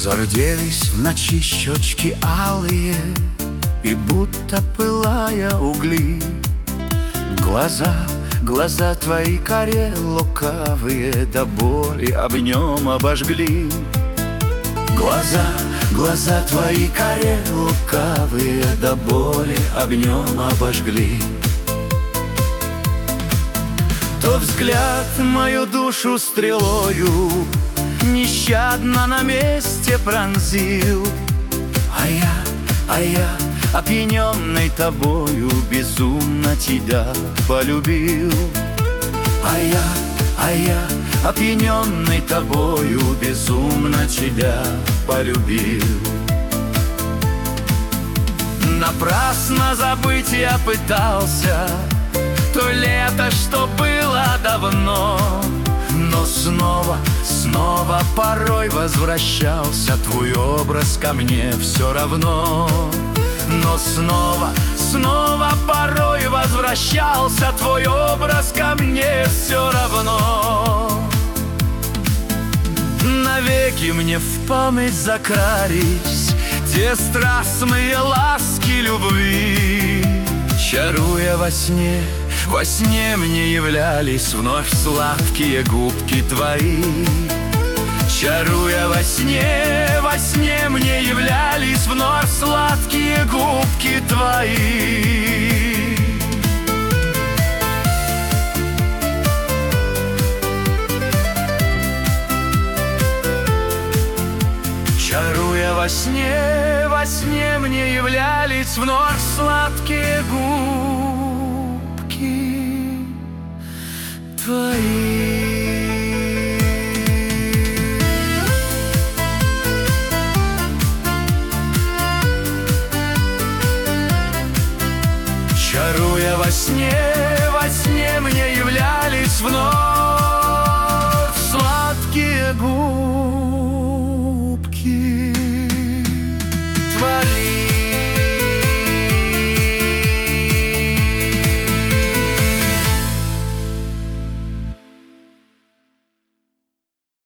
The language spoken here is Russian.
Зарделись в ночи щечки алые, и будто пылая угли. Глаза твои коре лукавые до боли огнем обожгли. Глаза твои коре лукавые до боли огнем обожгли. То взгляд мою душу стрелою нещадно на месте пронзил, а я, опьяненный тобою, безумно тебя полюбил. А я, опьяненный тобою, безумно тебя полюбил. Напрасно забыть я пытался то лето, что было давно, но снова порой возвращался твой образ ко мне все равно. Но снова порой возвращался твой образ ко мне все равно. Навеки мне в память закрались те страстные ласки любви. Чаруя во сне мне являлись вновь сладкие губки твои. Чаруя во сне мне являлись вновь сладкие губки твои. Чаруя во сне мне являлись вновь сладкие губки твои. Чаруя во сне мне являлись вновь